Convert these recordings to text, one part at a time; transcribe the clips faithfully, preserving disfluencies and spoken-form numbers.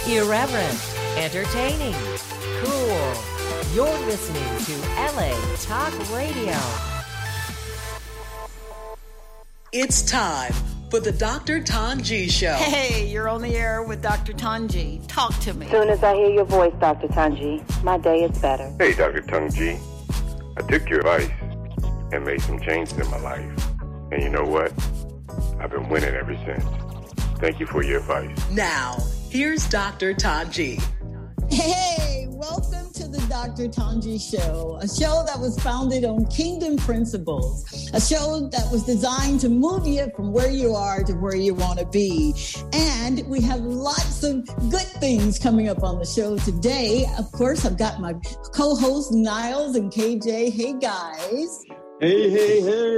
Irreverent, entertaining, cool. You're listening to L A Talk Radio. It's time for the Doctor Tanji Show. Hey, you're on the air with Doctor Tanji. Talk to me. As soon as I hear your voice, Doctor Tanji, my day is better. Hey, Doctor Tanji. I took your advice and made some changes in my life. And you know what? I've been winning ever since. Thank you for your advice. Now, here's Doctor Tanji. Hey, welcome to the Doctor Tanji Show, a show that was founded on kingdom principles, a show that was designed to move you from where you are to where you want to be. And we have lots of good things coming up on the show today. Of course, I've got my co-hosts, Niles and K J. Hey, guys. Hey, hey,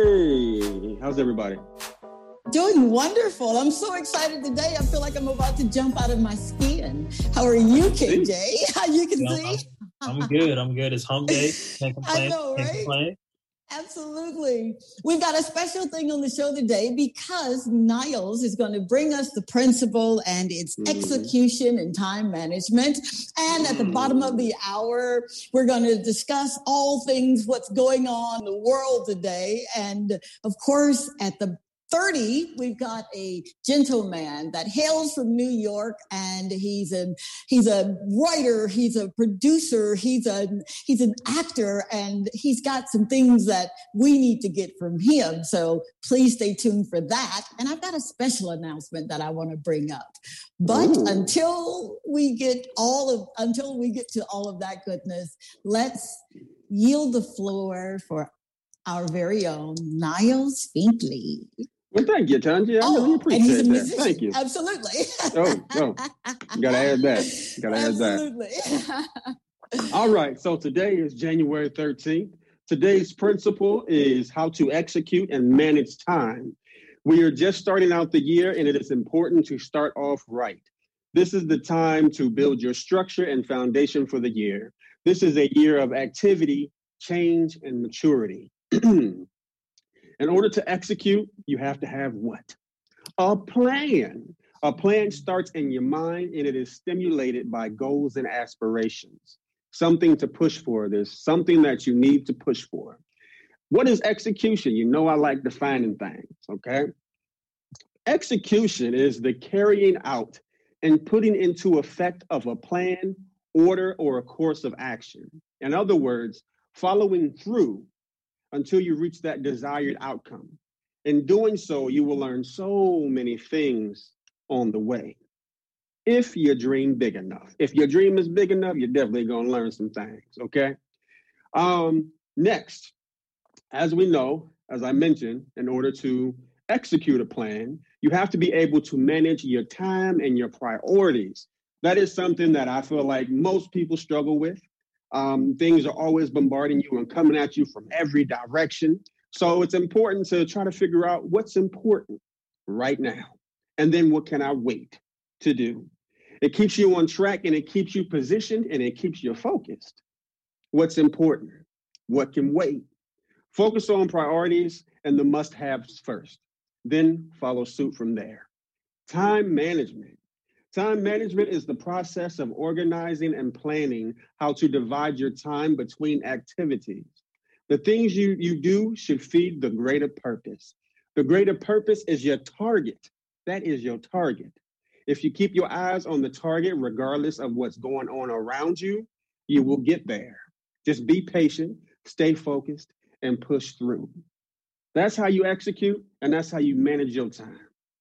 hey. How's everybody? Doing wonderful. I'm so excited today. I feel like I'm about to jump out of my skin. How are you, K J? How you can no, see? I'm, I'm good. I'm good. It's hump day. Can't complain. I know, Can't right? complain. Absolutely. We've got a special thing on the show today because Niles is going to bring us the principle and its mm. execution and time management. And at the bottom of the hour, we're going to discuss all things what's going on in the world today. And of course, at the thirty, we've got a gentleman that hails from New York, and he's a he's a writer, he's a producer, he's a he's an actor, and he's got some things that we need to get from him. So please stay tuned for that. And I've got a special announcement that I want to bring up. But Ooh. until we get all of until we get to all of that goodness, let's yield the floor for our very own Niles Finkley. Well, thank you, Tanji. I oh, really appreciate and he's a that. musician. Thank you. Absolutely. oh, oh. You gotta add that. You gotta Absolutely. add that. All right. So today is January thirteenth. Today's principle is how to execute and manage time. We are just starting out the year, and it is important to start off right. This is the time to build your structure and foundation for the year. This is a year of activity, change, and maturity. In order to execute, you have to have what? A plan. A plan starts in your mind, and it is stimulated by goals and aspirations. Something to push for. There's something that you need to push for. What is execution? You know I like defining things, okay? Execution is the carrying out and putting into effect of a plan, order, or a course of action. In other words, following through until you reach that desired outcome. In doing so, you will learn so many things on the way. If you dream big enough. If your dream is big enough, you're definitely going to learn some things, okay? Um, next, as we know, as I mentioned, in order to execute a plan, you have to be able to manage your time and your priorities. That is something that I feel like most people struggle with. Um, things are always bombarding you and coming at you from every direction. So it's important to try to figure out what's important right now. And then what can I wait to do? It keeps you on track, and it keeps you positioned, and it keeps you focused. What's important? What can wait? Focus on priorities and the must-haves first. Then follow suit from there. Time management. Time management is the process of organizing and planning how to divide your time between activities. The things you, you do should feed the greater purpose. The greater purpose is your target. That is your target. If you keep your eyes on the target, regardless of what's going on around you, you will get there. Just be patient, stay focused, and push through. That's how you execute, and that's how you manage your time.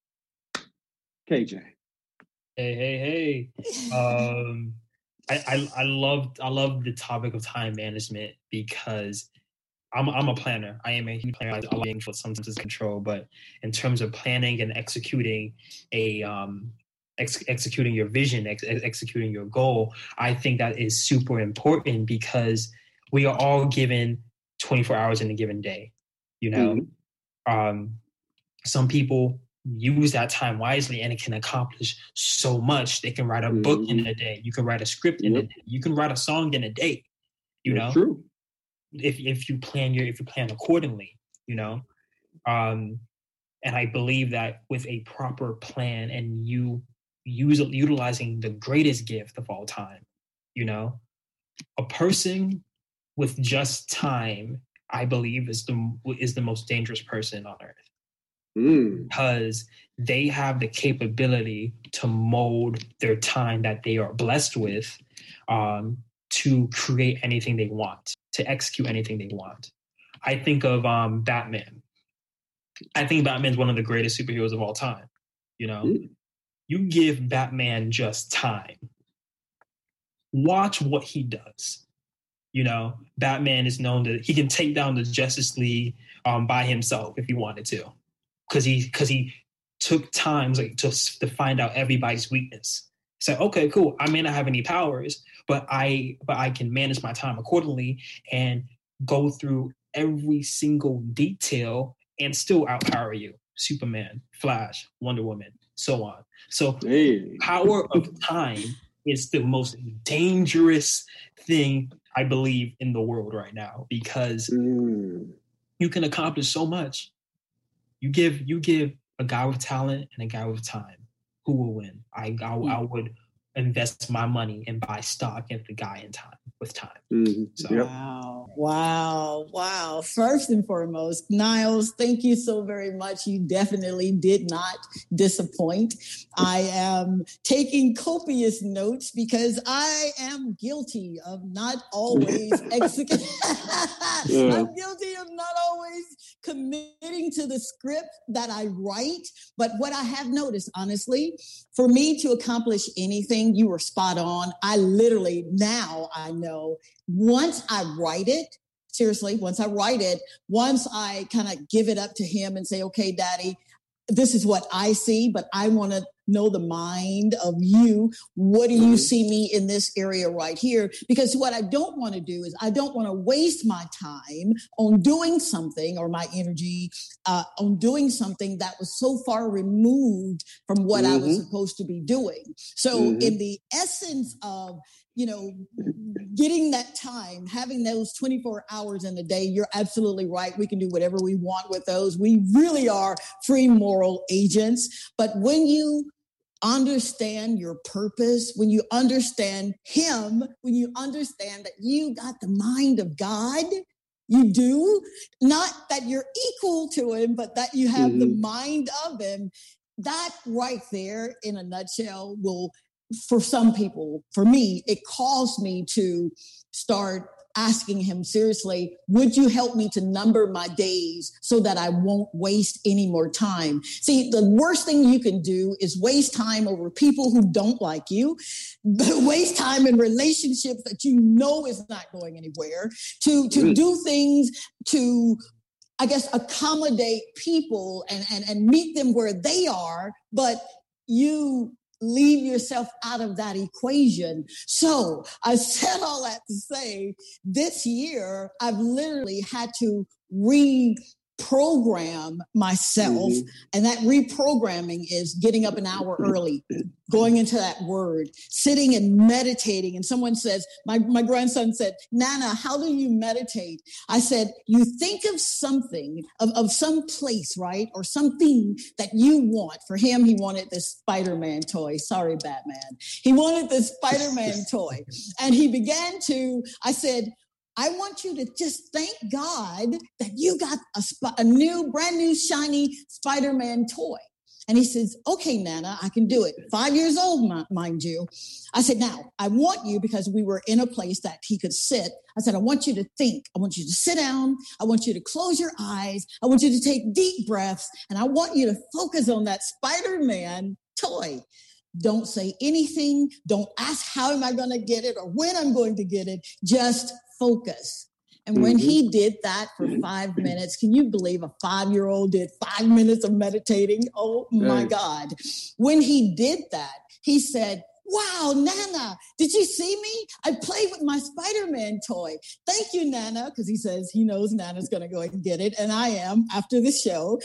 K J. Hey, hey, hey. Um, I, I I love I love the topic of time management because I'm I'm a planner. I am a huge planner. I like for sometimes control, but in terms of planning and executing a um ex- executing your vision, ex- executing your goal, I think that is super important because we are all given twenty-four hours in a given day. You know, mm-hmm. um, some people use that time wisely and it can accomplish so much. They can write a book mm-hmm. in a day. You can write a script in yep. a day. You can write a song in a day, you That's know, true. if, if you plan your, if you plan accordingly, you know, um, and I believe that with a proper plan and you use, utilizing the greatest gift of all time. You know, a person with just time, I believe, is the is the most dangerous person on earth. Mm. Because they have the capability to mold their time that they are blessed with um, to create anything they want, to execute anything they want. I think of um, Batman. I think Batman's one of the greatest superheroes of all time. You know, mm. you give Batman just time. Watch what he does. You know, Batman is known that he can take down the Justice League um, by himself if he wanted to. Because he, because he took times like to, to find out everybody's weakness. He said, okay, cool. I may not have any powers, but I but I can manage my time accordingly and go through every single detail and still outpower you. Superman, Flash, Wonder Woman, so on. So hey. Power of time is the most dangerous thing, I believe, in the world right now, because mm. you can accomplish so much. You give you give a guy with talent and a guy with time. Who will win? I I, I would invest my money and buy stock in the guy in time with time. Mm-hmm. So. Yep. Wow, wow, wow. First and foremost, Niles, thank you so very much. You definitely did not disappoint. I am taking copious notes because I am guilty of not always executing. yeah. I'm guilty of not always committing to the script that I write. But what I have noticed, honestly, for me to accomplish anything, you were spot on. I literally, now I know, once I write it, seriously, once I write it, once I kind of give it up to him and say, okay, Daddy, this is what I see, but I want to know the mind of you. What do you see me in this area right here? Because what I don't want to do is I don't want to waste my time on doing something, or my energy uh, on doing something that was so far removed from what mm-hmm. I was supposed to be doing. So mm-hmm. in the essence of, you know, getting that time, having those twenty-four hours in a day, you're absolutely right. We can do whatever we want with those. We really are free moral agents. But when you understand your purpose, when you understand him, when you understand that you got the mind of God, you do, not that you're equal to him, but that you have mm-hmm. the mind of him, that right there in a nutshell will, for some people, for me, it caused me to start asking him seriously, would you help me to number my days so that I won't waste any more time? See, the worst thing you can do is waste time over people who don't like you, waste time in relationships that you know is not going anywhere, to, to do things to, I guess, accommodate people and, and, and meet them where they are, but you leave yourself out of that equation. So I said all that to say this year, I've literally had to reprogram myself. Mm-hmm. And that reprogramming is getting up an hour early, going into that word, sitting and meditating. And someone says, my, my grandson said, Nana, how do you meditate? I said, you think of something, of, of some place, right? Or something that you want. For him, he wanted this Spider-Man toy. Sorry, Batman. He wanted this Spider-Man toy. And he began to, I said, I want you to just thank God that you got a, sp- a new, brand new, shiny Spider-Man toy. And he says, okay, Nana, I can do it. Five years old, mind you. I said, now, I want you, because we were in a place that he could sit. I said, I want you to think. I want you to sit down. I want you to close your eyes. I want you to take deep breaths. And I want you to focus on that Spider-Man toy. Don't say anything. Don't ask how am I going to get it or when I'm going to get it. Just focus. And when he did that for five minutes, can you believe a five-year-old did five minutes of meditating? Oh, my right. God. When he did that, he said, wow, Nana, did you see me? I played with my Spider-Man toy. Thank you, Nana, because he says he knows Nana's going to go and get it, and I am after the show.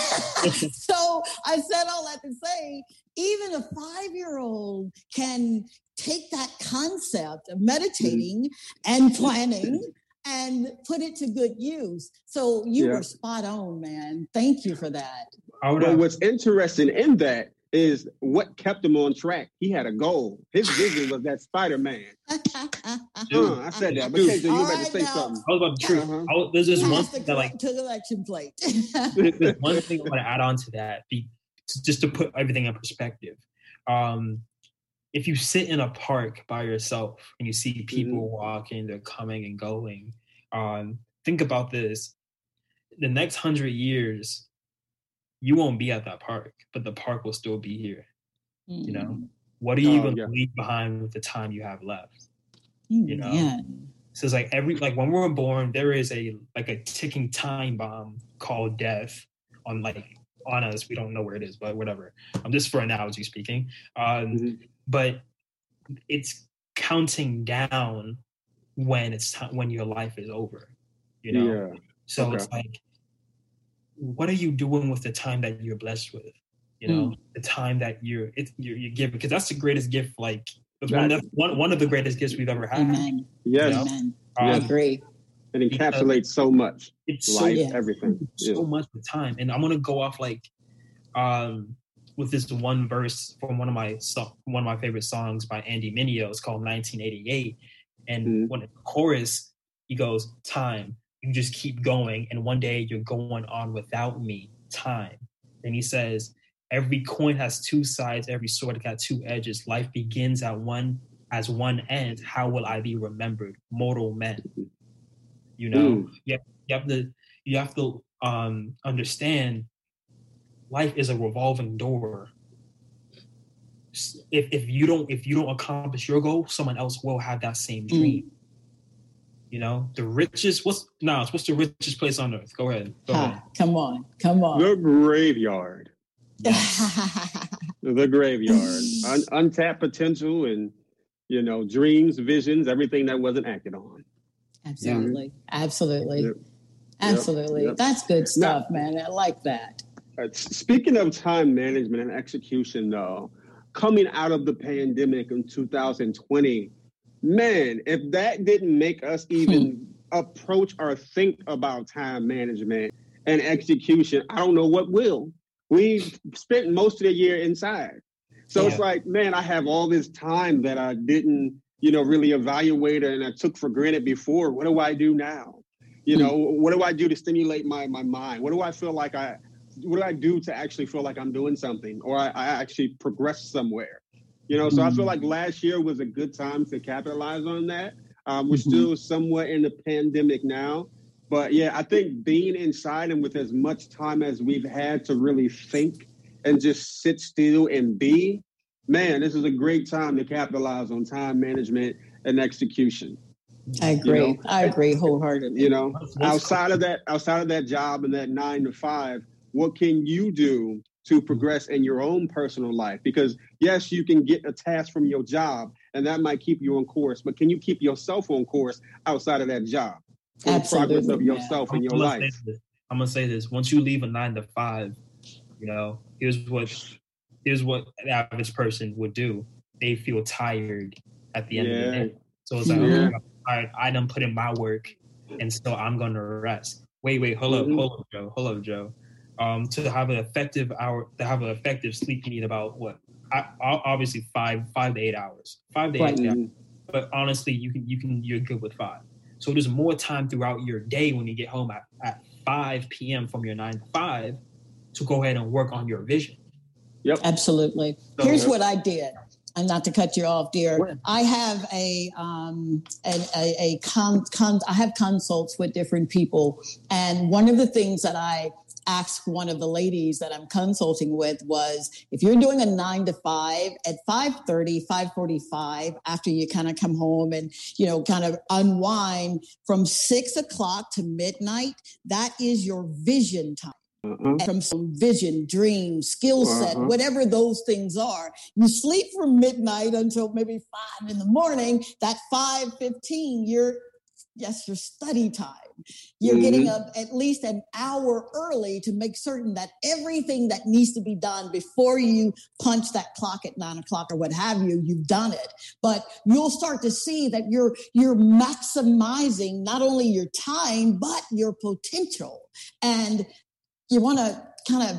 So I said all that to say, even a five-year-old can take that concept of meditating and planning and put it to good use. So you yeah. were spot on, man. Thank you for that. But what's interesting in that is what kept him on track. He had a goal. His vision was that Spider-Man. uh, I said that, but K J, you were about to say now. something. I was about the truth. Uh-huh. I was, there's just Pass one the thing that like to the election plate. there's one thing I want to add on to that, be, to, just to put everything in perspective. Um, if you sit in a park by yourself and you see people mm-hmm. walking, they're coming and going, um, think about this. The next hundred years, you won't be at that park, but the park will still be here. Mm. You know, what are you oh, going to yeah. leave behind with the time you have left? Mm, you know, yeah. So it's like every like when we're born, there is a like a ticking time bomb called death on like on us. We don't know where it is, but whatever. I'm um, just for analogy speaking. Um, mm-hmm. But it's counting down when it's time when your life is over. You know, yeah. so okay. it's like, what are you doing with the time that you're blessed with? You know, mm. the time that you're it, you're, you're giving, because that's the greatest gift. Like it's one of, one one of the greatest gifts we've ever had. Amen. Yes, you know? Amen. Um, I agree. It encapsulates so much. It's life, so, yeah. everything. So yeah. much of time, and I'm gonna go off like, um, with this one verse from one of my so- one of my favorite songs by Andy Mineo. It's called nineteen eighty-eight, and mm. when the chorus he goes, "Time, you just keep going, and one day you're going on without me, time." And he says, every coin has two sides, every sword got two edges. Life begins at one as one end. How will I be remembered? Mortal men. You know, mm. you, have, you have to you have to um, understand life is a revolving door. If if you don't if you don't accomplish your goal, someone else will have that same dream. Mm. You know, the richest, what's, no, what's the richest place on earth? Go ahead. Go ha, ahead. Come on. Come on. The graveyard. Yes. The graveyard. Un- untapped potential and, you know, dreams, visions, everything that wasn't acted on. Absolutely. Yeah. Absolutely. Yep. Absolutely. Yep. That's good stuff, now, man. I like that. Uh, speaking of time management and execution, though, coming out of the pandemic in two thousand twenty, man, if that didn't make us even approach or think about time management and execution, I don't know what will. We spent most of the year inside. So yeah. It's like, man, I have all this time that I didn't, you know, really evaluate and I took for granted before. What do I do now? You know, what do I do to stimulate my, my mind? What do I feel like I, what do I do to actually feel like I'm doing something or I, I actually progress somewhere? You know, so I feel like last year was a good time to capitalize on that. Um, we're mm-hmm. still somewhat in the pandemic now. But yeah, I think being inside and with as much time as we've had to really think and just sit still and be, man, this is a great time to capitalize on time management and execution. I agree. You know? I agree wholeheartedly. You know, outside of that, outside of that job and that nine to five, what can you do to progress in your own personal life? Because yes, you can get a task from your job and that might keep you on course, but can you keep yourself on course outside of that job? For Absolutely. The progress of yourself and your I'm life. I'm gonna say this. Once you leave a nine to five, you know, here's what here's what an average person would do. They feel tired at the end yeah. of the day. So it's like, yeah. oh, I'm tired. I done put in my work and so I'm gonna rest. Wait, wait, hold mm-hmm. up, hold up, Joe. Hold up, Joe. Um, to have an effective hour, to have an effective sleep, you need about what? I, obviously five, five to eight hours, five to eight. Mm-hmm. hours. But honestly, you can, you can, you're good with five. So there's more time throughout your day when you get home at, at five p.m. from your nine to five to go ahead and work on your vision. Yep, absolutely. So, Here's yep. what I did. And not to cut you off, dear. What? I have a um a, a, a con, con I have consults with different people, and one of the things that I asked one of the ladies that I'm consulting with was, if you're doing a nine to five at five thirty, five forty-five, after you kind of come home and, you know, kind of unwind from six o'clock to midnight, that is your vision time. Uh-huh. From some vision, dream, skill set, uh-huh. whatever those things are. You sleep from midnight until maybe five in the morning. That five fifteen, you're, yes, your study time. You're mm-hmm. getting up at least an hour early to make certain that everything that needs to be done before you punch that clock at nine o'clock or what have you, you've done it. But you'll start to see that you're you're maximizing not only your time, but your potential. And you want to kind of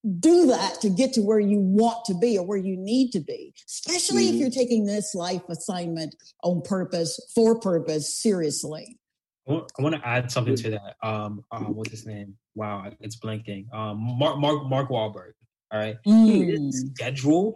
do that to get to where you want to be or where you need to be, especially Mhm. if you're taking this life assignment on purpose, for purpose, seriously. I want, I want to add something to that. Um, uh, what's his name? Wow, it's blanking. Um, Mark Mark Mark Wahlberg. All right, Mm. his schedule.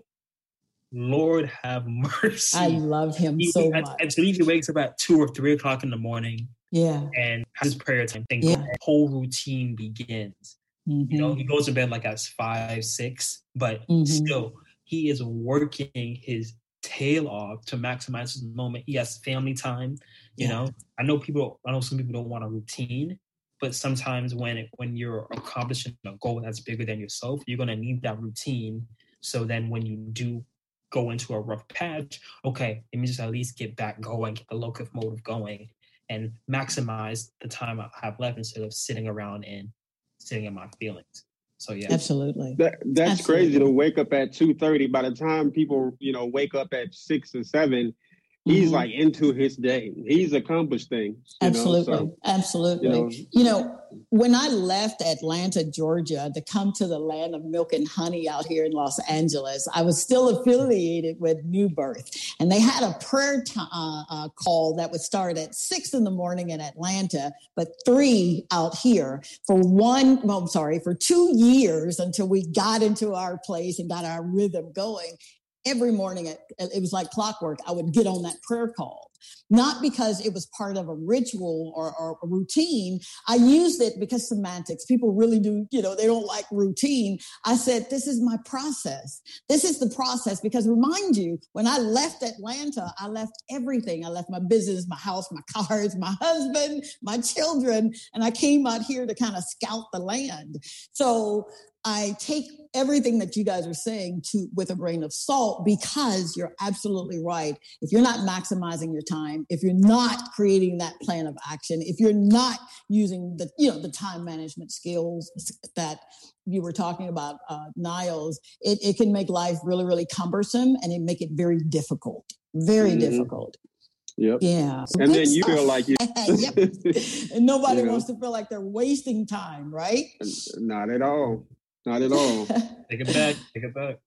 Lord have mercy. I love him He, so I, much. I believe he wakes up at two or three o'clock in the morning Yeah. and has his prayer time. Then Yeah. the whole routine begins. Mhm. You know, he goes to bed like at five, six, but Mhm. still, he is working his tail off to maximize his moment. He has family time. You Yeah. know, I know people. I know some people don't want a routine, but sometimes when it, when you're accomplishing a goal that's bigger than yourself, you're gonna need that routine. So then, when you do go into a rough patch, okay, let me just at least get back going, get the locomotive going, and maximize the time I have left instead of sitting around and sitting in my feelings. So yeah, Absolutely. That, that's Absolutely. crazy to wake up at two thirty. By the time people, you know, wake up at six or seven, he's Mhm. like into his day. He's accomplished things. You Absolutely. Know? So, Absolutely. you know, You know, when I left Atlanta, Georgia to come to the land of milk and honey out here in Los Angeles, I was still affiliated with New Birth. And they had a prayer t- uh, uh, call that would start at six in the morning in Atlanta, but three out here for one, well, I'm sorry, for two years until we got into our place and got our rhythm going. Every morning, it, it was like clockwork. I would get on that prayer call, not because it was part of a ritual or, or a routine. I used it because semantics. People really do, you know, they don't like routine. I said, this is my process. This is the process because remind you, when I left Atlanta, I left everything. I left my business, my house, my cars, my husband, my children, and I came out here to kind of scout the land. So I take everything that you guys are saying to with a grain of salt because you're absolutely right. If you're not maximizing your time, if you're not creating that plan of action, if you're not using the, you know, the time management skills that you were talking about, uh, Niles, it, it can make life really, really cumbersome and it make it very difficult, very Mhm. difficult. Yep. Yeah. So And good then you stuff. feel like you. Yep. And nobody You know. wants to feel like they're wasting time, right? Not at all. Not at all. take it back, take it back.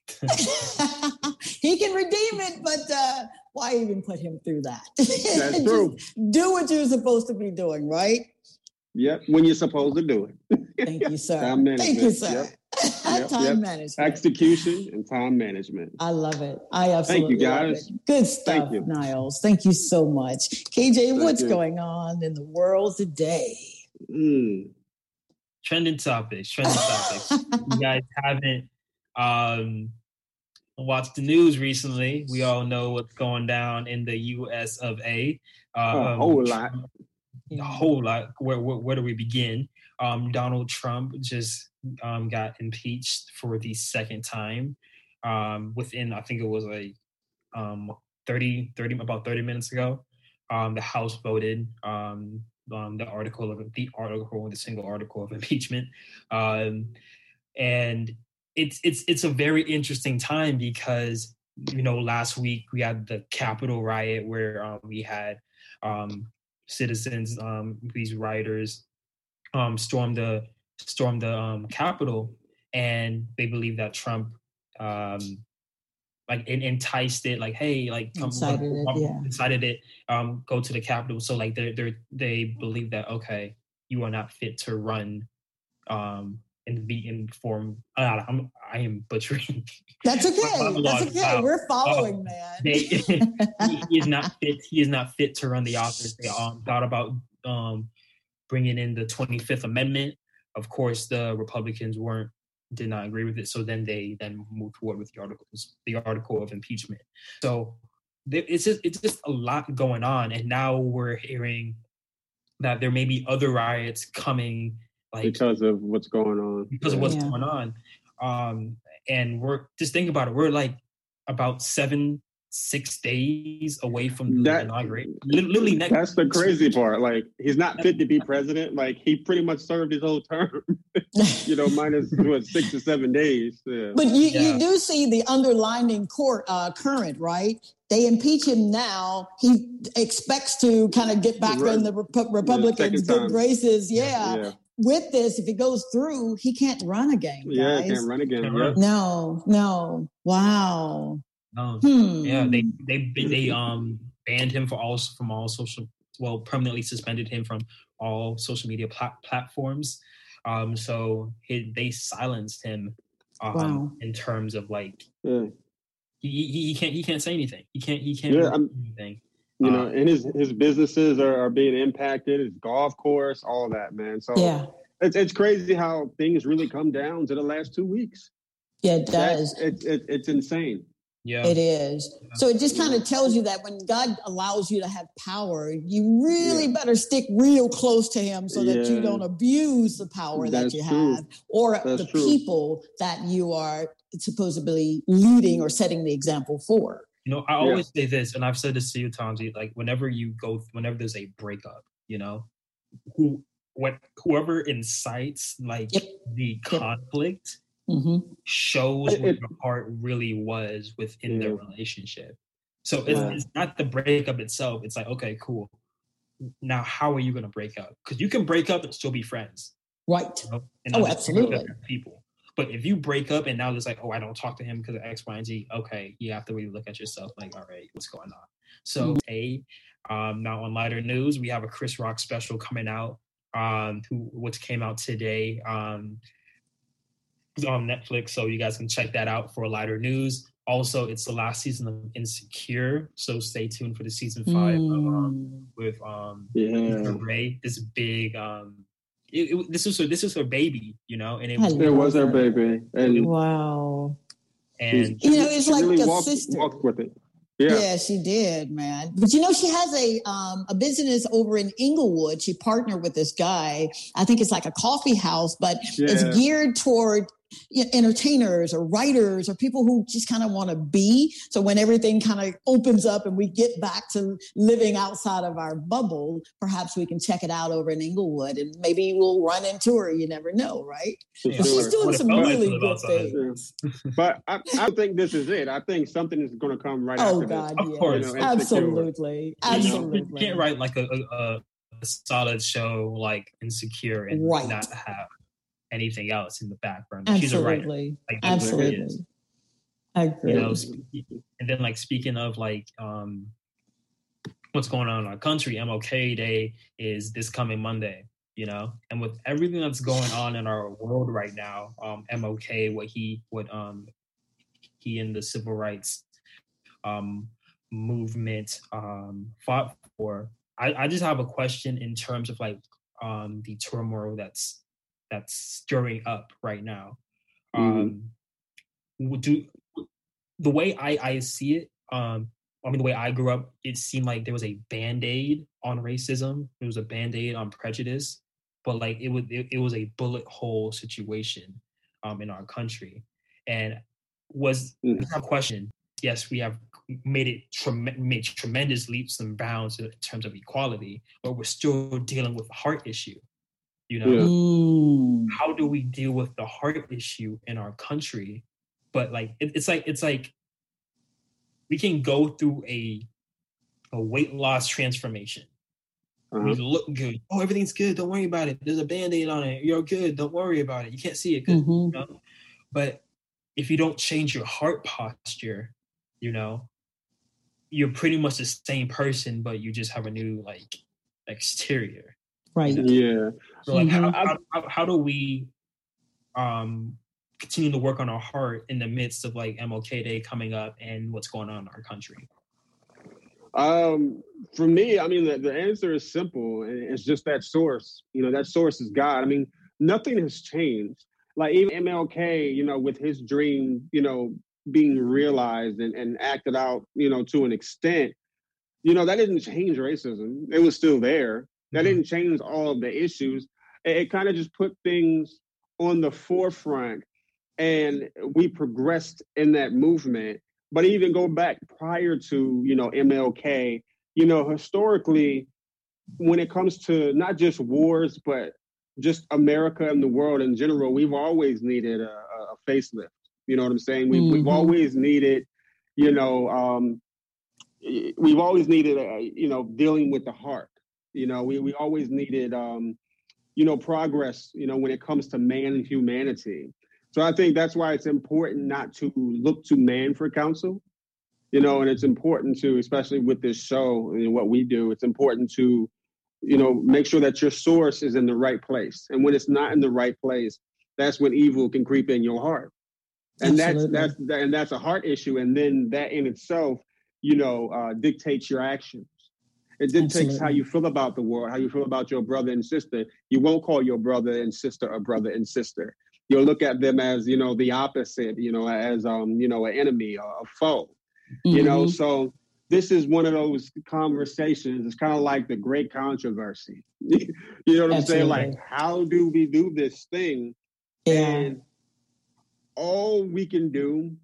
He can redeem it, but uh, why even put him through that? That's Just true. do what you're supposed to be doing, right? Yep. When you're supposed to do it. Thank you, sir. Time management. Thank you, sir. Yep, Time yep. management. Execution and time management. I love it. I absolutely Thank you, love guys. it. Good stuff, Thank you. Niles. Thank you so much. K J, Thank what's you. going on in the world today? Mm. Trending topics, trending topics. You guys haven't um, watched the news recently. We all know what's going down in the U S of A. Um, A whole lot. A whole lot. Where, where, where do we begin? Um, Donald Trump just um, got impeached for the second time. Um, within, I think it was like um, thirty, thirty, about thirty minutes ago, um, the House voted um, um, the article of the article, the single article of impeachment, um, and it's it's it's a very interesting time because you know last week we had the Capitol riot where um, we had um, citizens, um, these rioters, um, storm the storm the um, Capitol, and they believe that Trump um, like enticed it, like hey, like come, Incited it, um, yeah. incited it, um, go to the Capitol. So like they they they believe that okay, you are not fit to run, um, and be informed. Uh, I'm I am butchering. That's okay. That's okay. Wow. We're following, Um, man. They, he, he is not fit. He is not fit to run the office. They um, thought about um, bringing in the twenty-fifth Amendment. Of course, the Republicans weren't did not agree with it. So then they then moved forward with the articles, the article of impeachment. So there, it's just it's just a lot going on, and now we're hearing that there may be other riots coming, like Because of what's going on. because of what's Yeah. going on. Um, and we're just think about it. We're like about seven, six days away from the That- inauguration. Literally next. That's the crazy part. Like, he's not fit to be president. Like, he pretty much served his whole term, you know, minus what, six or seven days. Yeah. But you, Yeah. you do see the underlining court uh, current, right? They impeach him now. He expects to kind of get back Right. in the Repu- Republicans' second good time. graces. Yeah. Yeah. with this, if it goes through, he can't run again. Guys. Yeah, can't run again. Can't yeah. run. No, no. Wow. No. Hmm. Yeah, they they they um banned him for all from all social. Well, permanently suspended him from all social media plat- platforms. Um, so he, they silenced him. Um, Wow. In terms of like, Yeah. he, he he can't he can't say anything. He can't he can't Yeah, do I'm- anything. You Uh, know, and his his businesses are, are being impacted. His golf course, all that, man. So Yeah. it's it's crazy how things really come down to the last two weeks. Yeah, it That's, does. it's it, it's insane. Yeah, It is. So it just kind of tells you that when God allows you to have power, you really Yeah. better stick real close to him so that you Yeah. don't abuse the power That's that you true. have or That's the true. people that you are supposedly leading or setting the example for. You know, I always say this, and I've said this to you, Tanji. Like, whenever you go, whenever there's a breakup, you know, who, what, whoever incites like Yep. the conflict hmm shows It- what it- your heart really was within the Yeah. relationship. So it's, Wow. it's not the breakup itself. It's like, okay, cool. Now, how are you going to break up? Because you can break up and still be friends. Right. You know? And Oh, not just break up absolutely. as people. But if you break up and now it's like, oh, I don't talk to him because of X, Y, and Z, okay, you have to really look at yourself like, all right, what's going on? So, A, um, now on lighter news, we have a Chris Rock special coming out, um, who which came out today. Um, it's on Netflix, so you guys can check that out for lighter news. Also, it's the last season of Insecure, so stay tuned for the season five of, um, Mm. with um, Yeah. Issa Rae, this big um, it, it, this is her, this is her baby, you know, and it I was It was her love it. baby, and Wow. and You know, it's she like really a walked, sister. walked with it. Yeah. Yeah, she did, man. But you know, she has a um, a business over in Inglewood. She partnered with this guy. I think it's like a coffee house, but it's Yeah. geared toward you know, entertainers or writers or people who just kind of want to be. So when everything kind of opens up and we get back to living outside of our bubble, perhaps we can check it out over in Inglewood and maybe we'll run into her. You never know, right? For Yeah. But sure. she's doing What some if I really live good outside? things. But I, I don't think this is it. I think something is going to come right Oh after God, Of yes. course. You know, Insecure. Absolutely. You know, Absolutely. you can't write like a, a, a solid show like Insecure and Right. not have anything else in the back burner. She's a writer. Absolutely. Like, that's what it is. Absolutely. I agree. You know, spe- and then like speaking of like um what's going on in our country, M L K Day is this coming Monday, you know, and with everything that's going on in our world right now, um M L K, what he what um he and the civil rights um movement um fought for. I, I just have a question in terms of like um the turmoil that's that's stirring up right now. Um would do the way I, I see it, um, I mean, the way I grew up, it seemed like there was a Band-Aid on racism. There was a Band-Aid on prejudice, but like it was, it, it was a bullet hole situation um, in our country. And was Mm. a question, yes, we have made it trem- made tremendous leaps and bounds in terms of equality, but we're still dealing with a heart issue. You know, Yeah. Mm. how do we deal with the heart issue in our country? But like it, it's like it's like we can go through a a weight loss transformation. Uh-huh. We look good. Oh, everything's good. Don't worry about it. There's a Band-Aid on it. You're good. Don't worry about it. You can't see it. 'Cause, Mhm. you know? But if you don't change your heart posture, you know, you're pretty much the same person, but you just have a new like exterior. Right. Yeah. So like, Mhm. how, how how do we um continue to work on our heart in the midst of like M L K Day coming up and what's going on in our country? Um, for me, I mean, the, the answer is simple. and It's just that source. You know, that source is God. I mean, nothing has changed. Like even M L K, you know, with his dream, you know, being realized and, and acted out, you know, to an extent, you know, that didn't change racism. It was still there. That Mhm. didn't change all of the issues. It, it kind of just put things on the forefront, and we progressed in that movement. But even go back prior to, you know, M L K, you know, historically, when it comes to not just wars, but just America and the world in general, we've always needed a, a facelift. You know what I'm saying? We've, we've Mhm. always needed, you know, um, we've always needed, a, you know, dealing with the heart. You know, we, we always needed um, you know, progress, you know, when it comes to man and humanity. So I think that's why it's important not to look to man for counsel, you know, and it's important to, especially with this show and what we do, it's important to, you know, make sure that your source is in the right place. And when it's not in the right place, that's when evil can creep in your heart. And Absolutely. that's that's that, and that's a heart issue. And then that in itself, you know, uh, dictates your actions. It dictates Absolutely. how you feel about the world, how you feel about your brother and sister. You won't call your brother and sister a brother and sister. You'll look at them as, you know, the opposite, you know, as, um, you know, an enemy or a foe, mm-hmm. you know. So this is one of those conversations. It's kind of like the great controversy. You know what I'm Absolutely. saying? Like, how do we do this thing? Yeah. And all we can do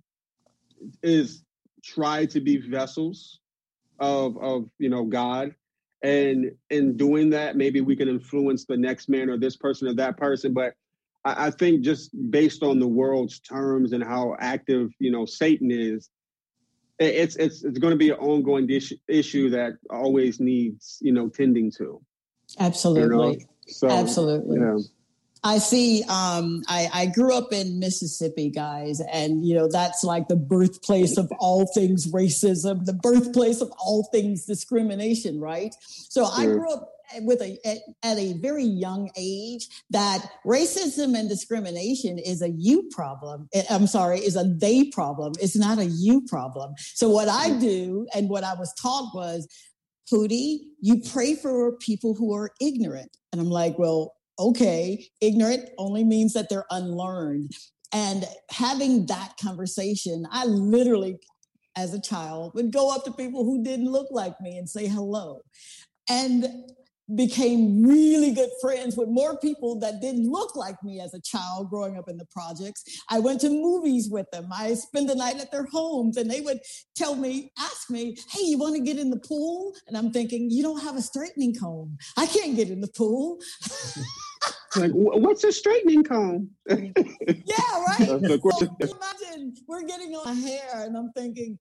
is try to be vessels of, of, you know, God. And in doing that, maybe we can influence the next man or this person or that person. But I, I think just based on the world's terms and how active, you know, Satan is, it's it's it's going to be an ongoing issue, issue that always needs, you know, tending to. Absolutely. You know? So, Absolutely. Yeah. I see, um, I, I grew up in Mississippi, guys, and, you know, that's like the birthplace of all things racism, the birthplace of all things discrimination, right? So I grew up with a at, at a very young age that racism and discrimination is a you problem. I'm sorry, is a they problem. It's not a you problem. So what I do and what I was taught was, Pootie, you pray for people who are ignorant. And I'm like, well, okay, ignorant only means that they're unlearned. And having that conversation, I literally, as a child, would go up to people who didn't look like me and say hello. And became really good friends with more people that didn't look like me as a child growing up in the projects. I went to movies with them. I spent the night at their homes and they would tell me, ask me, hey, you want to get in the pool? And I'm thinking, you don't have a straightening comb. I can't get in the pool. Like, what's a straightening comb? Yeah, right? So imagine we're getting on my hair and I'm thinking,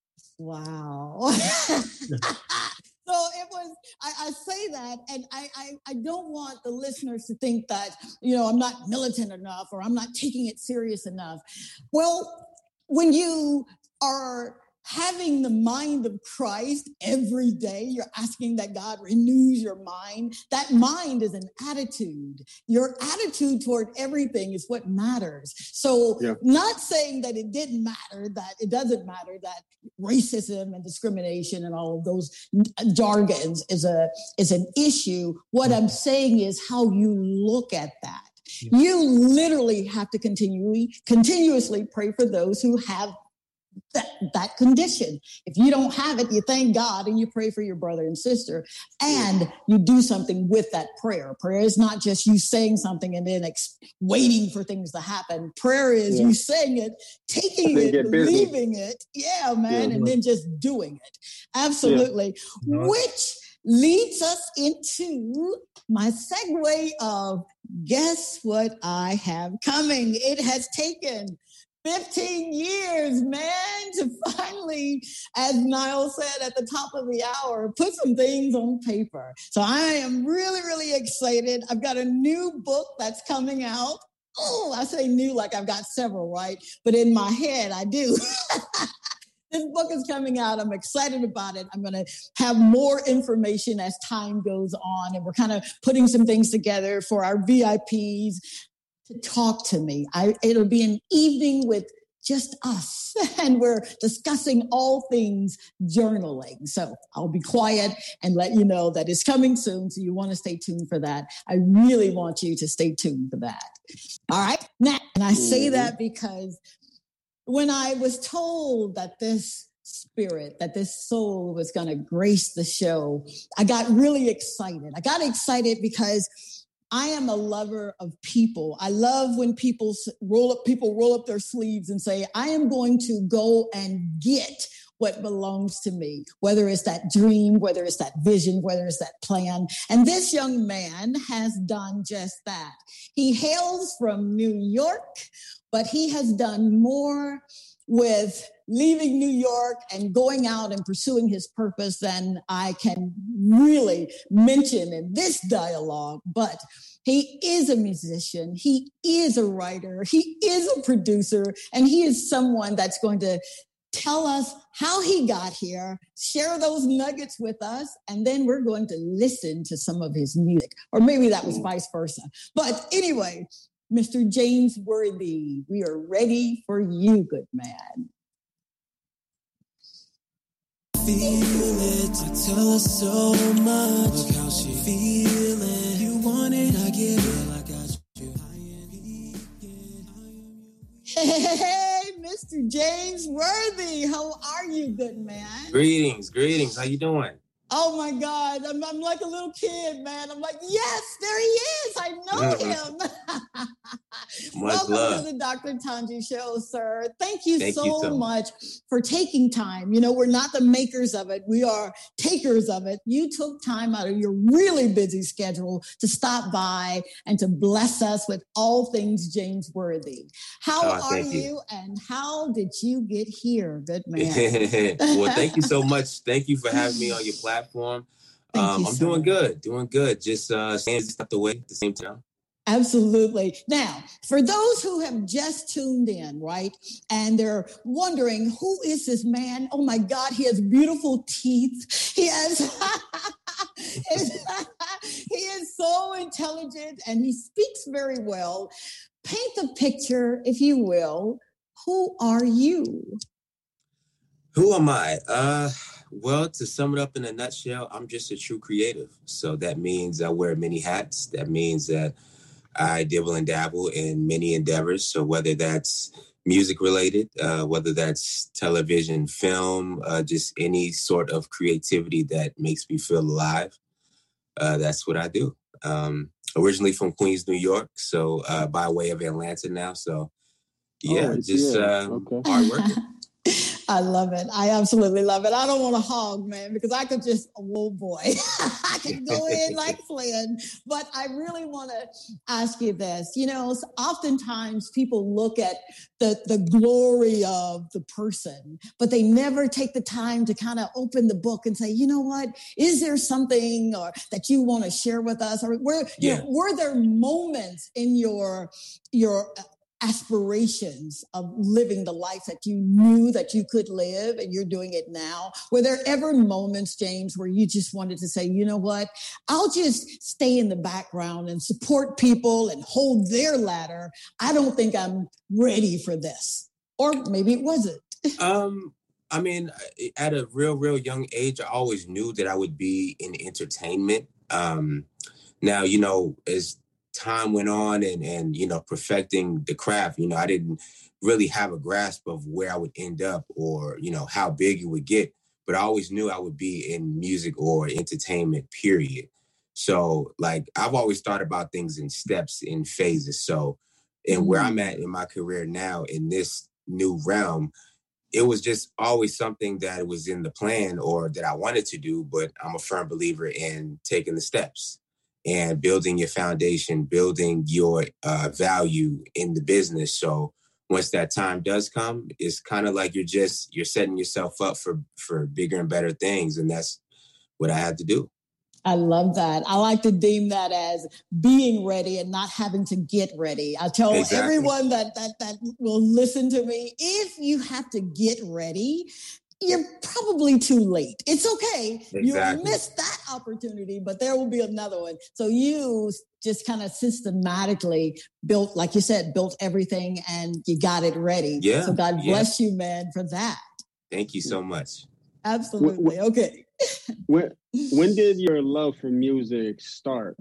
wow. So it was, I, I say that, and I, I, I don't want the listeners to think that, you know, I'm not militant enough or I'm not taking it serious enough. Well, when you are having the mind of Christ every day, you're asking that God renews your mind. That mind is an attitude. Your attitude toward everything is what matters. So yeah. Not saying that it didn't matter, that it doesn't matter, that racism and discrimination and all of those jargons is a is an issue. What I'm saying is how you look at that. Yeah. You literally have to continually, continuously pray for those who have That, that condition. If you don't have it, you thank God and you pray for your brother and sister and you do something with that prayer. Prayer is not just you saying something and then ex- waiting for things to happen. Prayer is yeah. you saying it, taking it, believing it. Yeah, man. Yeah. And then just doing it. Absolutely. Yeah. No. Which leads us into my segue of guess what I have coming. It has taken fifteen years, man, to finally, as Niall said at the top of the hour, put some things on paper. So I am really, really excited. I've got a new book that's coming out. Oh, I say new like I've got several, right? But in my head, I do. This book is coming out. I'm excited about it. I'm going to have more information as time goes on. And we're kind of putting some things together for our V I Ps to talk to me. I, it'll be an evening with just us, and we're discussing all things journaling. So I'll be quiet and let you know that it's coming soon. So you want to stay tuned for that. I really want you to stay tuned for that. All right. Now, and I say that because when I was told that this spirit, that this soul was going to grace the show, I got really excited. I got excited because I am a lover of people. I love when people roll up, people roll up their sleeves and say, I am going to go and get what belongs to me, whether it's that dream, whether it's that vision, whether it's that plan. And this young man has done just that. He hails from New York, but he has done more with leaving New York and going out and pursuing his purpose than I can really mention in this dialogue. But he is a musician. He is a writer. He is a producer. And he is someone that's going to tell us how he got here, share those nuggets with us, and then we're going to listen to some of his music. Or maybe that was vice versa. But anyway, Mister James Worthy, we are ready for you, good man. Feel it, I tell her so much. Look how she feeling. You want it, I give it. I got you. Hey, hey, hey, Mister James Worthy, how are you, good man? Greetings, greetings. How you doing? Oh my God, I'm, I'm like a little kid, man. I'm like, yes, there he is. I know him. Welcome love. to the Doctor Tanji Show, sir. Thank you, Thank so, you so much for taking time. You know, we're not the makers of it. We are takers of it. You took time out of your really busy schedule to stop by and to bless us with all things James Worthy. How oh, are you. you and how did you get here, good man? Well, thank you so much. Thank you for having me on your platform. Platform. Um, you, I'm sir. doing good, doing good. Just uh, staying stepped away at the same time. Absolutely. Now, for those who have just tuned in, right, and they're wondering, who is this man? Oh my God, he has beautiful teeth. He has, he is so intelligent and he speaks very well. Paint the picture, if you will. Who are you? Who am I? Uh, well, to sum it up in a nutshell, I'm just a true creative. So that means I wear many hats. That means that I dibble and dabble in many endeavors. So whether that's music related, uh, whether that's television, film, uh, just any sort of creativity that makes me feel alive, uh, that's what I do. Um, originally from Queens, New York, so uh, by way of Atlanta now. So yeah, oh, just yeah. uh, okay. hard working. I love it. I absolutely love it. I don't want to hog, man, because I could just, oh boy, I could go in like Flynn. But I really want to ask you this. You know, oftentimes people look at the, the glory of the person, but they never take the time to kind of open the book and say, you know what, is there something or that you want to share with us? Or were, yeah. you know, were there moments in your, your, aspirations of living the life that you knew that you could live and you're doing it now? Were there ever moments, James, where you just wanted to say, you know what, I'll just stay in the background and support people and hold their ladder. I don't think I'm ready for this. Or maybe it wasn't. um, I mean, at a real, real young age, I always knew that I would be in entertainment. Um, now, you know, as time went on and, and, you know, perfecting the craft, you know, I didn't really have a grasp of where I would end up or, you know, how big it would get. But I always knew I would be in music or entertainment, period. So, like, I've always thought about things in steps, in phases. So, and mm-hmm. where I'm at in my career now in this new realm, it was just always something that was in the plan or that I wanted to do. But I'm a firm believer in taking the steps and building your foundation, building your uh, value in the business. So once that time does come, it's kind of like you're just, you're setting yourself up for, for bigger and better things. And that's what I had to do. I love that. I like to deem that as being ready and not having to get ready. I tell exactly. everyone that, that, that will listen to me, if you have to get ready, you're probably too late. It's okay. Exactly. You'll miss that opportunity, but there will be another one. So you just kind of systematically built, like you said, built everything and you got it ready. Yeah. So God yeah. bless you, man, for that. Thank you so much. Absolutely. Okay. when, when did your love for music start?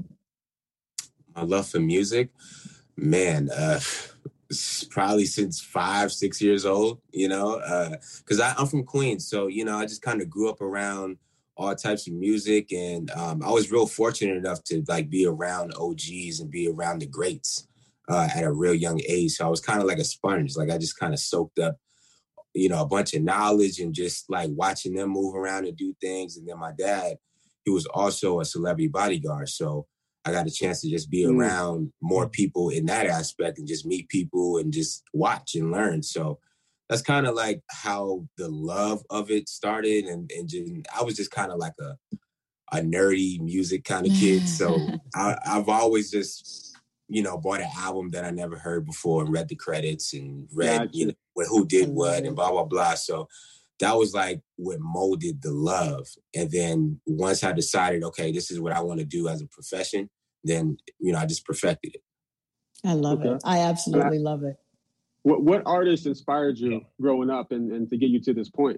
My love for music? Man, uh, probably since five, six years old, you know, because uh, I'm from Queens. So, you know, I just kind of grew up around all types of music. And um, I was real fortunate enough to like be around O Gs and be around the greats uh, at a real young age. So I was kind of like a sponge. Like I just kind of soaked up, you know, a bunch of knowledge and just like watching them move around and do things. And then my dad, he was also a celebrity bodyguard. So I got a chance to just be mm. around more people in that aspect and just meet people and just watch and learn. So that's kind of like how the love of it started. And, and just, I was just kind of like a, a nerdy music kind of kid. So I, I've always just, you know, bought an album that I never heard before and read the credits and read, gotcha. you know, who did what and blah, blah, blah. So that was like what molded the love. And then once I decided, okay, this is what I want to do as a profession, then, you know, I just perfected it. I love okay. it. I absolutely I, love it. What what artist inspired you growing up and, and to get you to this point?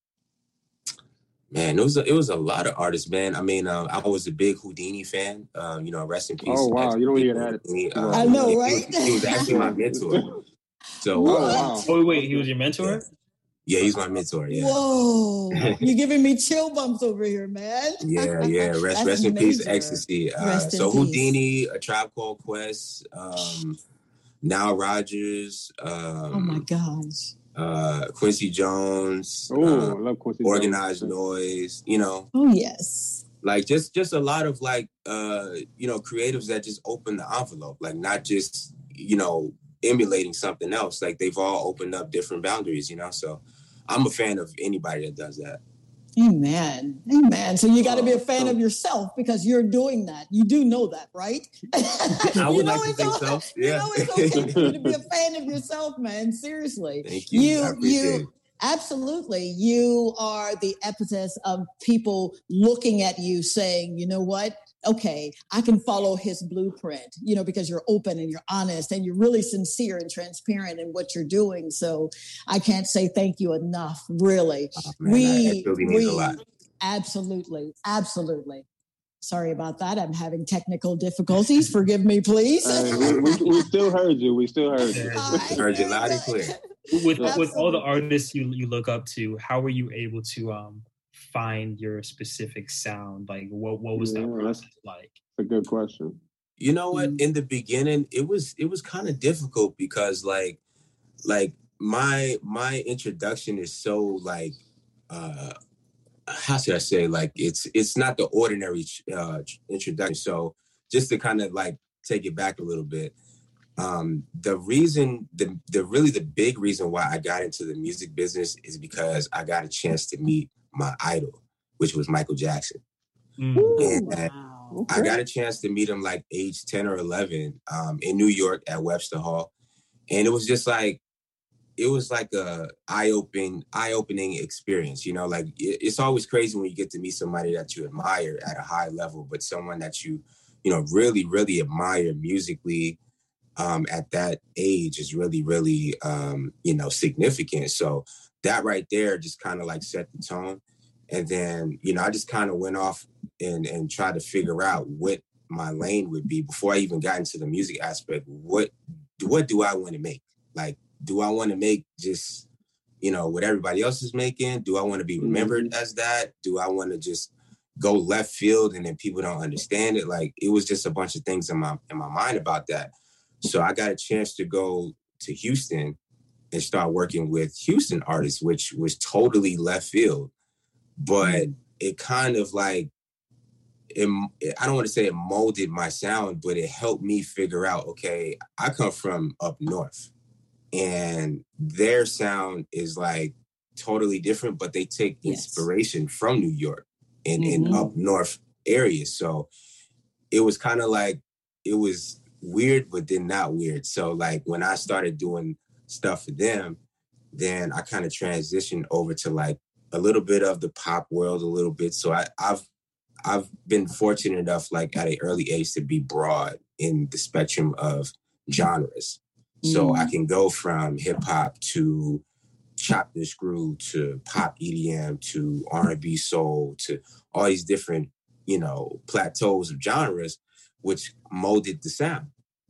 Man, it was a, it was a lot of artists, man. I mean, uh, I was a big Houdini fan. Uh, you know, rest in peace. Oh wow, you don't even get that. Uh, I know, he, right? He was, he was actually my mentor. So, oh, wow. oh wait, he was your mentor? Yeah. Yeah, he's my mentor. Yeah. Whoa, you're giving me chill bumps over here, man. yeah, yeah. Rest, rest in peace, Ecstasy. Uh, so Houdini, A Tribe Called Quest, um, Nile Rodgers. Um, oh my gosh. Uh, Quincy Jones. Oh, uh, I love Quincy Organized Jones. Noise. You know. Oh yes. Like just just a lot of like uh, you know creatives that just open the envelope, like not just you know emulating something else. Like they've all opened up different boundaries. You know, so. I'm a fan of anybody that does that. Amen. Amen. So you got to be a fan of yourself because you're doing that. You do know that, right? I would like to think so. Yeah. You know it's okay for you to be a fan of yourself, man. Seriously. Thank you. You, I appreciate you, it. Absolutely. You are the epithet of people looking at you saying, you know what? Okay, I can follow his blueprint, you know, because you're open and you're honest and you're really sincere and transparent in what you're doing. So I can't say thank you enough, really. Oh, man, we, really means we, a lot. Absolutely. Absolutely. Sorry about that. I'm having technical difficulties. Forgive me, please. Uh, we, we, we still heard you. We still heard you. I heard you loud and clear. With, with all the artists you, you look up to, how were you able to um, find your specific sound? Like, what what was yeah, that process like? That's a good question. You know what? In the beginning, it was it was kind of difficult because like like my my introduction is so like uh, how should I say, like it's it's not the ordinary uh, introduction. So just to kind of like take it back a little bit. Um, the reason, the the really the big reason why I got into the music business is because I got a chance to meet my idol, which was Michael Jackson. Mm. And Wow. Okay. I got a chance to meet him like age ten or eleven um, in New York at Webster Hall. And it was just like, it was like a eye-opening, eye-opening experience. You know, like it, it's always crazy when you get to meet somebody that you admire at a high level, but someone that you, you know, really, really admire musically, Um, at that age is really, really, um, you know, significant. So that right there just kind of like set the tone. And then, you know, I just kind of went off and, and tried to figure out what my lane would be before I even got into the music aspect. What, what do I want to make? Like, do I want to make just, you know, what everybody else is making? Do I want to be remembered mm-hmm. as that? Do I want to just go left field and then people don't understand it? Like, it was just a bunch of things in my in my mind about that. So I got a chance to go to Houston and start working with Houston artists, which was totally left field. But it kind of like, it, I don't want to say it molded my sound, but it helped me figure out, okay, I come from up north and their sound is like totally different, but they take yes. inspiration from New York and, mm-hmm. and up north areas. So it was kind of like, it was weird, but then not weird. So like when I started doing stuff for them, then I kind of transitioned over to like a little bit of the pop world, a little bit. So I, I've I've been fortunate enough, like at an early age, to be broad in the spectrum of genres. Mm. So I can go from hip hop to chopped and screwed to pop E D M to R and B soul to all these different, you know, plateaus of genres, which molded the sound.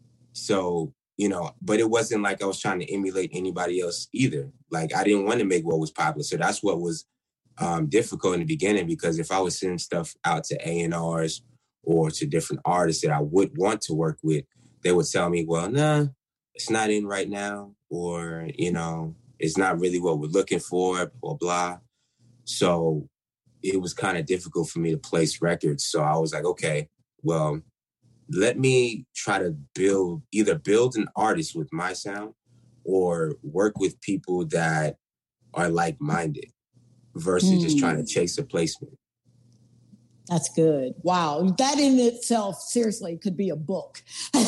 So, you know, but it wasn't like I was trying to emulate anybody else either. Like I didn't want to make what was popular. So that's what was um, difficult in the beginning, because if I was sending stuff out to A and R's or to different artists that I would want to work with, they would tell me, well, nah, it's not in right now. Or, you know, it's not really what we're looking for, blah, blah. So it was kind of difficult for me to place records. So I was like, okay, well, let me try to build, either build an artist with my sound or work with people that are like-minded versus mm. just trying to chase a placement. That's good. Wow. That in itself, seriously, could be a book.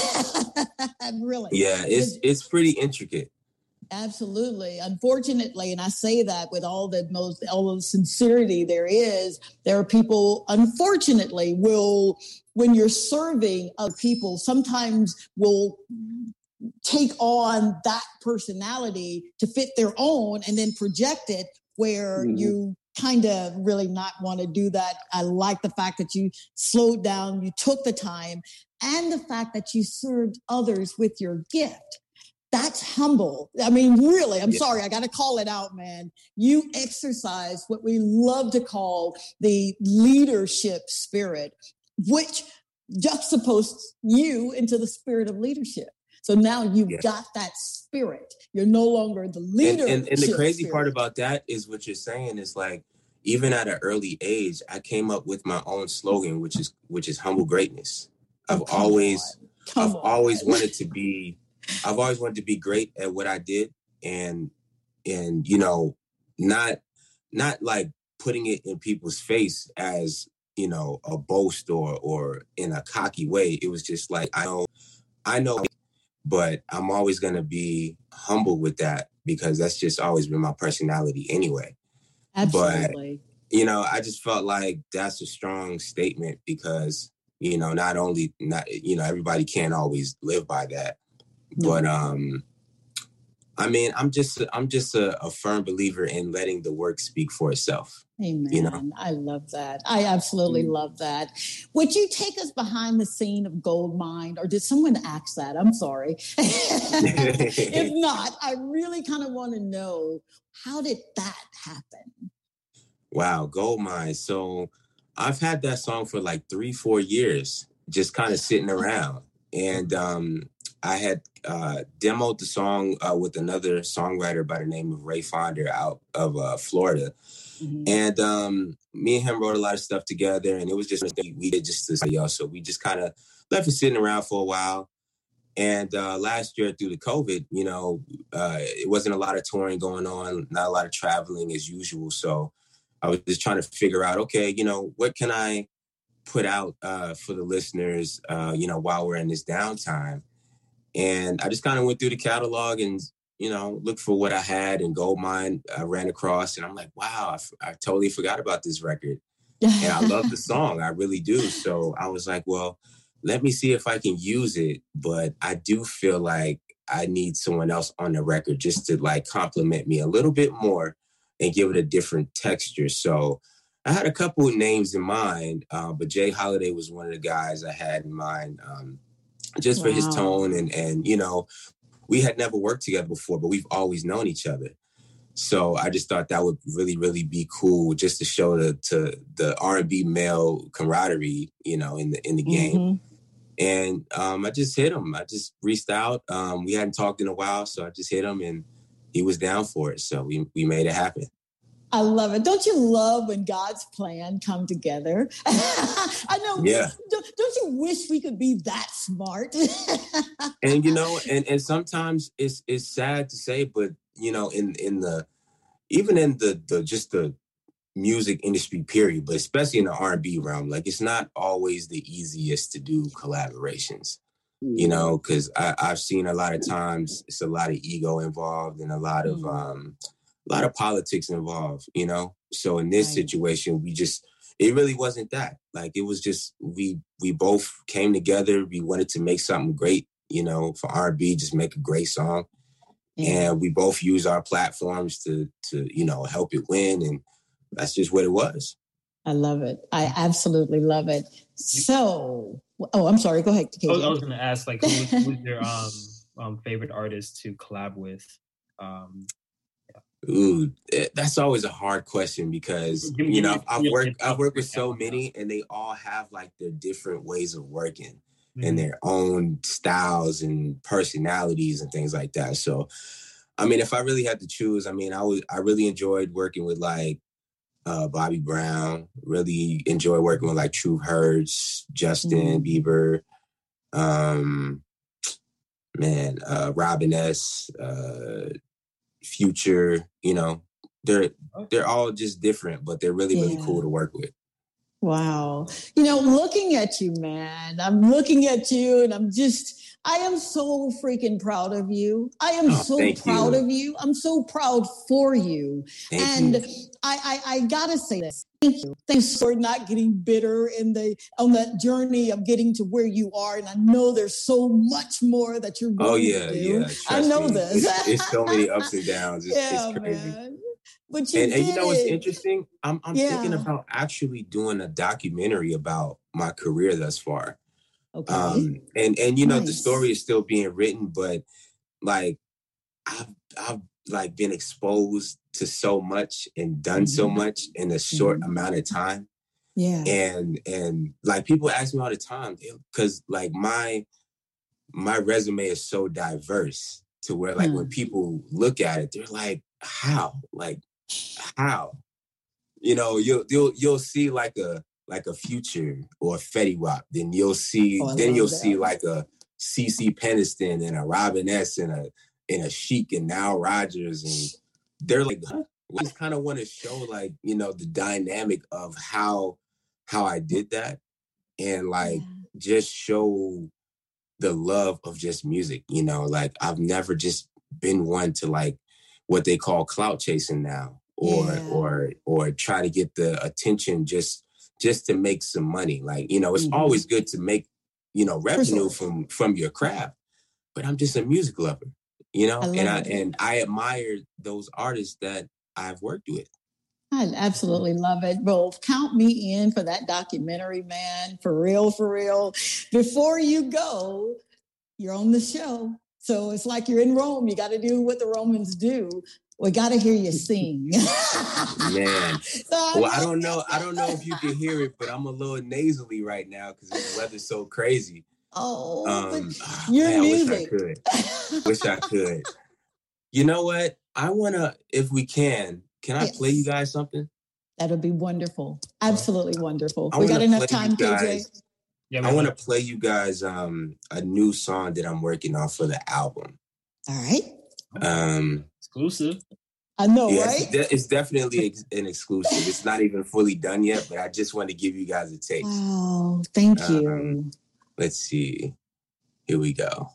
Really. Yeah, it's it's pretty intricate. Absolutely. Unfortunately, and I say that with all the most all the sincerity there is, there are people, unfortunately, will, when you're serving other people, sometimes will take on that personality to fit their own and then project it where mm-hmm. you kind of really not want to do that. I like the fact that you slowed down, you took the time, and the fact that you served others with your gift. That's humble. I mean, really, I'm yeah. sorry. I got to call it out, man. You exercise what we love to call the leadership spirit, which juxtaposed you into the spirit of leadership. So now you've yeah. got that spirit. You're no longer the leader. And, and, and the crazy spirit. part about that is what you're saying is like, even at an early age, I came up with my own slogan, which is which is humble greatness. I've oh, always I've on. always wanted to be I've always wanted to be great at what I did, and and you know, not not like putting it in people's face as, you know, a boast or or in a cocky way. It was just like, I know I know but I'm always going to be humble with that because that's just always been my personality anyway. Absolutely. But, you know, I just felt like that's a strong statement because, you know, not only, not you know, everybody can't always live by that. No. But, um, I mean, I'm just, I'm just a, a firm believer in letting the work speak for itself. Amen. You know? I love that. I absolutely mm. love that. Would you take us behind the scene of Goldmine, or did someone ask that? I'm sorry. If not, I really kind of want to know, how did that happen? Wow, Goldmine. So I've had that song for like three, four years, just kind of sitting around. And um, I had uh, demoed the song uh, with another songwriter by the name of Ray Fonder out of uh, Florida. Mm-hmm. And um, me and him wrote a lot of stuff together, and it was just, we did just this, y'all. So we just kind of left it sitting around for a while. And uh, last year through the COVID, you know, uh, it wasn't a lot of touring going on, not a lot of traveling as usual. So I was just trying to figure out, okay, you know, what can I put out uh, for the listeners, uh, you know, while we're in this downtime? And I just kind of went through the catalog and, you know, looked for what I had, and Goldmine I ran across, and I'm like, wow, I, f- I totally forgot about this record. And I love the song. I really do. So I was like, well, let me see if I can use it. But I do feel like I need someone else on the record just to like compliment me a little bit more and give it a different texture. So I had a couple of names in mind, uh, but Jay Holiday was one of the guys I had in mind, um, just for wow. his tone. And, and, you know, we had never worked together before, but we've always known each other. So I just thought that would really, really be cool, just to show the to the R and B male camaraderie, you know, in the in the game. Mm-hmm. And um, I just hit him. I just reached out. Um, we hadn't talked in a while, so I just hit him, and he was down for it. So we we made it happen. I love it. Don't you love when God's plan come together? I know. Yeah. Don't, don't you wish we could be that smart? And, you know, and, and sometimes it's it's sad to say, but, you know, in, in the, even in the, the, just the music industry period, but especially in the R and B realm, like it's not always the easiest to do collaborations, you know, because I've seen a lot of times it's a lot of ego involved and a lot of, um, a lot of politics involved, you know? So in this right. situation, we just, it really wasn't that. Like, it was just, we we both came together. We wanted to make something great, you know, for R and B, just make a great song. Yeah. And we both use our platforms to, to, you know, help it win. And that's just what it was. I love it. I absolutely love it. So, oh, I'm sorry. Go ahead. I was, I was going to ask, like, who was, who was your um, um, favorite artist to collab with? Um, Ooh, that's always a hard question because, you know, I've worked, I've worked with so many, and they all have like their different ways of working mm-hmm. and their own styles and personalities and things like that. So, I mean, if I really had to choose, I mean, I was, I really enjoyed working with like uh, Bobby Brown, really enjoy working with like True Hurts, Justin mm-hmm. Bieber. Um, man, uh, Robin S., uh, Future, you know, they're they're all just different, but they're really, really Yeah. cool to work with. Wow. You know, looking at you, man, I'm looking at you and I'm just, I am so freaking proud of you. I am Oh, so thank proud you. of you. I'm so proud for you. Thank and you. I, I, I gotta say this. Thank you. Thanks for not getting bitter in the on that journey of getting to where you are. And I know there's so much more that you're going Oh yeah, to do. yeah. I Trust know me. this. It's, it's so many ups and downs. It's, yeah, it's crazy. man. But you And, and did you know what's it. interesting? I'm I'm Yeah. thinking about actually doing a documentary about my career thus far. Okay. Um, and and you know the Nice. story is still being written, but like I've I've like been exposed to so much and done so Mhm. much in a short Mhm. amount of time. Yeah. And and like people ask me all the time because like my my resume is so diverse to where like when Hmm. people look at it, they're like, how? Like how? You know, you'll you'll you'll see like a like a Future or a Fetty Wap. Then you'll see Oh, I then love you'll that. see like a C C Peniston and a Robin S. and a and a Chic and Nile Rodgers, and they're like, huh? I just kind of want to show like you know the dynamic of how how I did that, and like Yeah. just show the love of just music. You know, like I've never just been one to like what they call clout chasing now, or Yeah. or or try to get the attention just just to make some money. Like you know, it's Mhm. always good to make you know revenue sure. from from your craft, but I'm just a music lover. You know, I love and I it. and I admire those artists that I've worked with. I absolutely love it. Well, count me in for that documentary, man. For real, for real. Before you go, you're on the show. So it's like you're in Rome. You got to do what the Romans do. We got to hear you sing. Man. So Well, I don't know. I don't know if you can hear it, but I'm a little nasally right now because the weather's so crazy. Oh, Um, but your man, music. I wish I could. Wish I could. You know what? I want to, if we can, can I Yes. play you guys something? That'll be wonderful. Absolutely wonderful. I We got wanna enough play time, you K J. guys- Yeah, I want to play you guys um, a new song that I'm working on for the album. All right. Um, exclusive. I know, yeah, right? it's, de- it's definitely ex- an exclusive. It's not even fully done yet, but I just want to give you guys a taste. Wow. Thank you. Um, let's see. Here we go.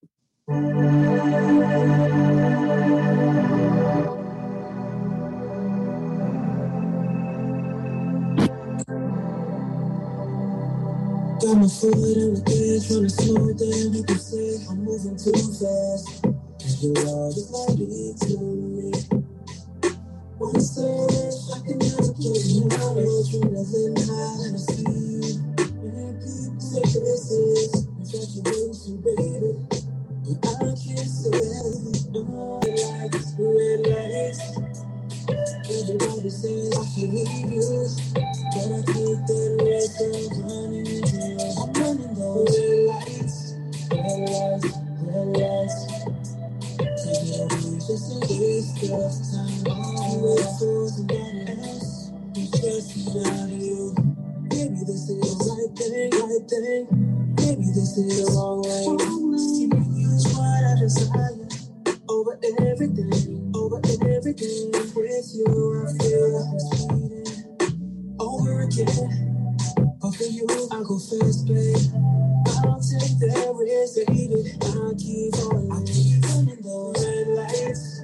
Got my foot on the gas, trying to slow down. You can say I'm moving too fast. Cause you're all just like it to me. One step, I can never get you out of you, nothing high, and I see you. And people say this is infatuation, baby. But I can't say that. Oh, red lights, red lights. Everybody says I should leave you. But I keep that red girl running into you. I'm running those red lights, red lights, red lights. Maybe it'll be just a waste of time. You wait for somebody else who's just not you. Maybe this is the right thing, right thing. Maybe this is the wrong way. You is what I desire. Over everything, over everything. With you, I feel like I'm speeding over again. But for you, I'll go fast, babe. I'll take that risk, baby. I'll keep on, I keep running those red lights.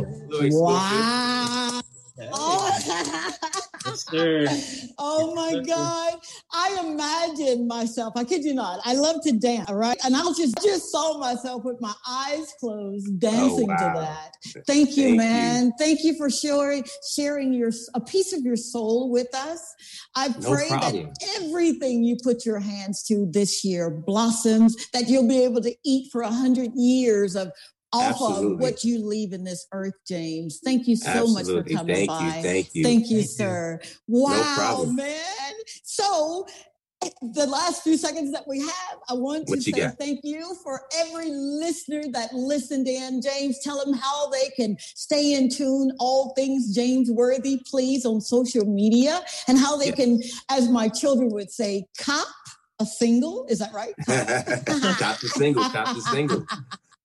Wow. Oh. Yes, sir. Oh my God. I imagine myself, I kid you not, I love to dance, all right? And I just, just saw myself with my eyes closed dancing Oh, wow. to that. Thank you, Thank man. you. Thank you for sharing, sharing your a piece of your soul with us. I No pray problem. that everything you put your hands to this year blossoms, that you'll be able to eat for a hundred years of off Absolutely. of what you leave in this earth, James. Thank you so Absolutely. much for coming Thank by. you. Thank you. Thank you, Thank you. sir. Wow, problem. man. So the last few seconds that we have, I want to What you say got? thank you for every listener that listened in. James, tell them how they can stay in tune, all things James Worthy, please, on social media, and how they Yeah. can, as my children would say, cop a single. Is that right? Cop the single. Cop the single.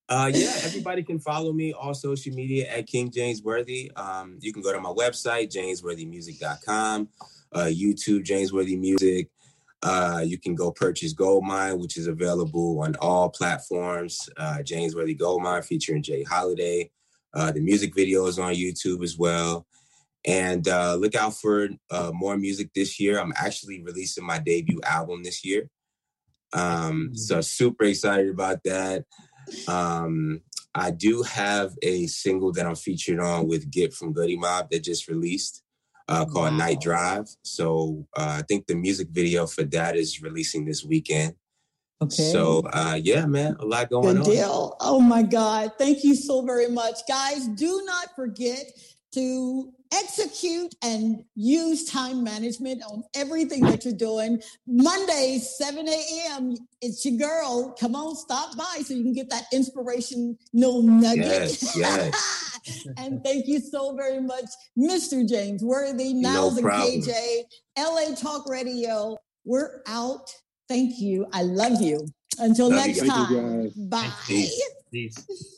Uh, yeah, everybody can follow me all social media at King James Worthy. Um, you can go to my website, james worthy music dot com, uh, YouTube, James Worthy Music. Uh, you can go purchase Goldmine, which is available on all platforms. Uh, James Worthy Goldmine featuring Jay Holiday. Uh, the music video is on YouTube as well. And uh, look out for uh, more music this year. I'm actually releasing my debut album this year. Um, so super excited about that. Um, I do have a single that I'm featured on with Git from Goody Mob that just released uh, called wow. Night Drive. So uh, I think the music video for that is releasing this weekend. Okay. So uh, yeah, man, a lot going Good on. deal. Oh my God. Thank you so very much. Guys, do not forget to execute and use time management on everything that you're doing. Mondays, seven a.m., it's your girl. Come on, stop by so you can get that inspirational nugget. Yes, yes. And thank you so very much, Mister James Worthy, Niles no and K J, L A Talk Radio. We're out. Thank you. I love you. Until love next you. time. You Bye. Peace. Peace.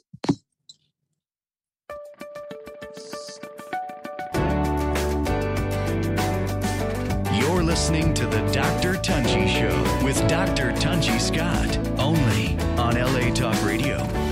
You're listening to the Doctor Tunji Show with Doctor Tunji Scott, only on L A Talk Radio.